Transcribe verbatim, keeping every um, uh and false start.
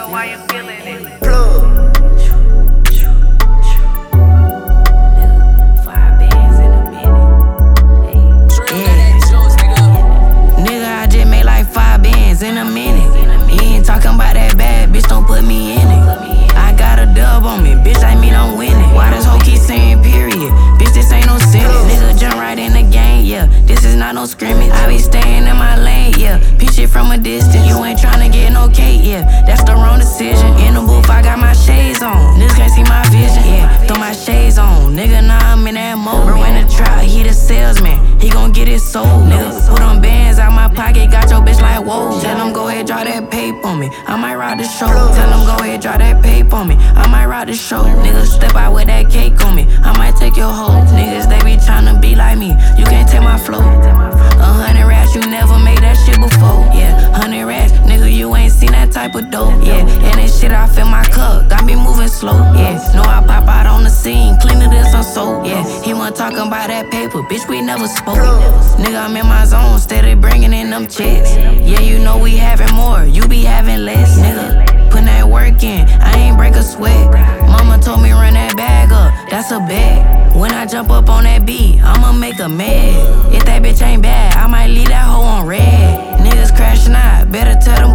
why you feeling it. Plug. In a minute, you ain't talking about that bad, bitch, don't put me in it. I got a dub on me, bitch, I mean I'm winning. Why this hoe keep saying period? Bitch, this ain't no sentence. Nigga jump right in the game, yeah, this is not no scrimmage. I be staying in my lane, yeah, pitch it from a distance. You ain't tryna get no cake, yeah, that's the wrong decision. In the booth, I got my shades on, niggas can't see my vision, yeah, throw my shades on. Nigga, now I'm in that mode. Bro in the trap, he the salesman, he gon' get it sold. Nigga, put them bands out my pocket, got your bitch like whoa. Tell him go ahead, draw that paper on me, I might ride the show. Tell him go ahead, draw that paper on me, I might ride the show. Niggas step out with that cake on me, I might take your hoe. Niggas, they be tryna be like me, you can't take my flow. A hundred rats, you never made that shit before. Yeah, hundred rats, nigga, you ain't seen that type of dope. Yeah, and this shit off in my cup, got me moving slow. Yeah, know I pop out on the scene, cleaner than some soap. Yeah, he wasn't talking about that paper, bitch, we never spoke. Nigga, I'm in my zone, steady bringing in them checks. Yeah, you know we having more, you be having less. Nigga, putting that work in, I ain't break a sweat. Mama told me run that bag up, that's a bet. When I jump up on that beat, I'ma make a mad. If that bitch ain't bad, I might leave that hoe on red. Niggas crashing out, better tell them